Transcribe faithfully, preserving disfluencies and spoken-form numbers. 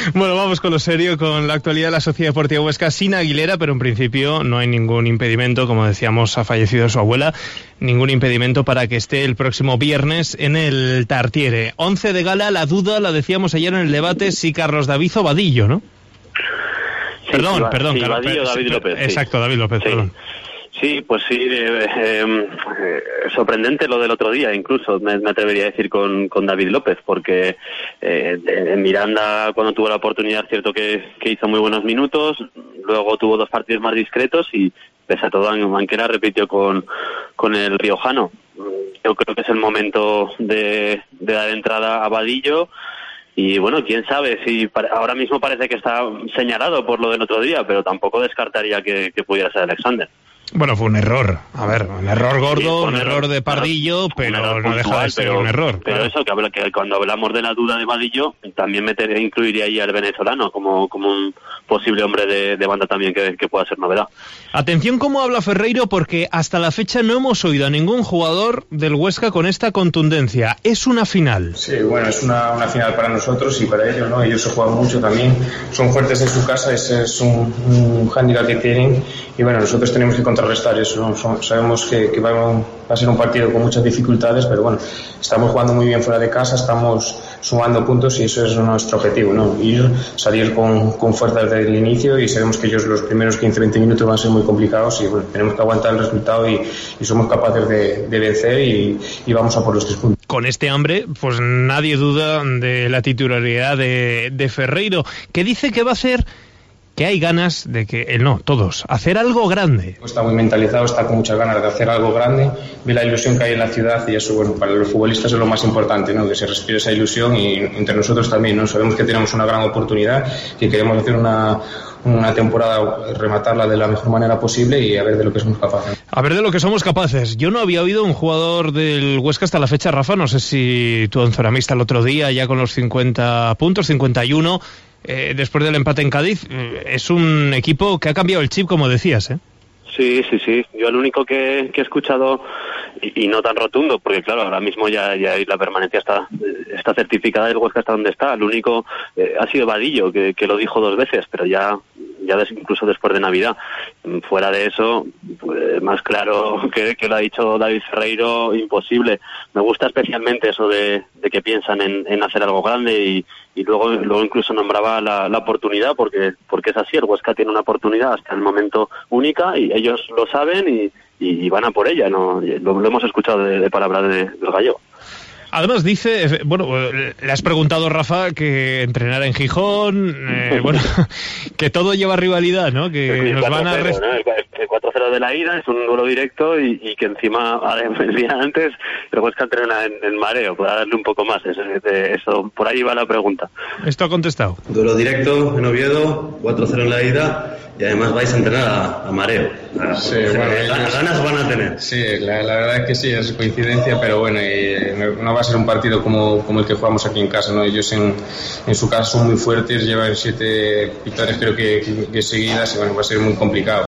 Bueno, vamos con lo serio, con la actualidad de la Sociedad Deportiva Huesca sin Aguilera, pero en principio no hay ningún impedimento, como decíamos, ha fallecido su abuela, ningún impedimento para que esté el próximo viernes en el Tartiere. Once de gala, la duda, la decíamos ayer en el debate, si Carlos David o Vadillo, ¿no? Sí, perdón, sí, perdón. sí, Carlos, Vadillo, David López. Exacto, sí. David López, sí. perdón. Sí, pues sí, eh, eh, eh, sorprendente lo del otro día, incluso me, me atrevería a decir con, con David López, porque eh, en Miranda, cuando tuvo la oportunidad, es cierto que, que hizo muy buenos minutos, luego tuvo dos partidos más discretos y pese a todo Anquera repitió con, con el riojano. Yo creo que es el momento de, de dar entrada a Vadillo. Y bueno, quién sabe, si para, ahora mismo parece que está señalado por lo del otro día, pero tampoco descartaría que, que pudiera ser Alexander. Bueno, fue un error, a ver, un error gordo, sí, un, un error, error de Pardillo, pero no puntual, deja de ser pero, un error. Pero claro. Eso, que, habla, que cuando hablamos de la duda de Vadillo, también meter, incluiría ahí al venezolano como, como un posible hombre de, de banda también que, que pueda ser novedad. Atención cómo habla Ferreiro, porque hasta la fecha no hemos oído a ningún jugador del Huesca con esta contundencia. Es una final. Sí, bueno, es una, una final para nosotros y para ellos, ¿no? Ellos se juegan mucho también, son fuertes en su casa, ese es un, un hándicap que tienen y bueno, nosotros tenemos que contrarrestar eso, ¿no? Son, sabemos que, que va, a, va a ser un partido con muchas dificultades, pero bueno, estamos jugando muy bien fuera de casa, estamos sumando puntos y eso es nuestro objetivo, ¿no? Ir, salir con, con fuerza desde el inicio y sabemos que ellos los primeros quince a veinte minutos van a ser muy complicados y bueno, tenemos que aguantar el resultado y, y somos capaces de, de vencer y, y vamos a por los tres puntos. Con este hambre, pues nadie duda de la titularidad de, de Ferreiro, que dice que va a hacer, que hay ganas de que, él no, todos, hacer algo grande. Está muy mentalizado, está con muchas ganas de hacer algo grande, ve la ilusión que hay en la ciudad y eso, bueno, para los futbolistas es lo más importante, ¿no? Que se respire esa ilusión y entre nosotros también, ¿no? Sabemos que tenemos una gran oportunidad, que queremos hacer una una temporada, rematarla de la mejor manera posible y a ver de lo que somos capaces. A ver de lo que somos capaces. Yo no había oído un jugador del Huesca hasta la fecha, Rafa, no sé si tu onzoramista el otro día, ya con los cincuenta puntos, cincuenta y uno, eh, después del empate en Cádiz, eh, es un equipo que ha cambiado el chip, como decías, ¿eh? Sí, sí, sí. Yo el único que, que he escuchado, y, y no tan rotundo, porque claro, ahora mismo ya, ya la permanencia está, está certificada, el Huesca está donde está. El único eh, ha sido Vadillo, que, que lo dijo dos veces, pero ya, ya des, incluso después de Navidad. Fuera de eso, pues, más claro que, que lo ha dicho David Ferreiro, imposible. Me gusta especialmente eso de, de que piensan en, en hacer algo grande y, y luego, luego incluso nombraba la, la oportunidad, porque, porque es así, el Huesca tiene una oportunidad hasta el momento única y ellos lo saben y, y van a por ella, ¿no? Lo, lo hemos escuchado de, de palabras de, del gallego. Además dice, bueno, le has preguntado, Rafa, que entrenar en Gijón, eh, bueno, que todo lleva rivalidad, ¿no? Que nos van a... Res... ¿no? El cuatro cero de la ida es un duelo directo y, y que encima, el día antes, el Huesca entrena en, en Mareo, para darle un poco más. Eso, eso, por ahí va la pregunta. Esto ha contestado. Duelo directo en Oviedo, cuatro cero en la ida y además vais a entrenar a, a Mareo. A, sí, bueno, las ganas van a tener. Sí, la, la verdad es que sí, es coincidencia, pero bueno, y no va a ser un partido como, como el que jugamos aquí en casa, ¿no? Ellos en, en su casa son muy fuertes, llevan siete victorias creo que, que, que seguidas y bueno, va a ser muy complicado.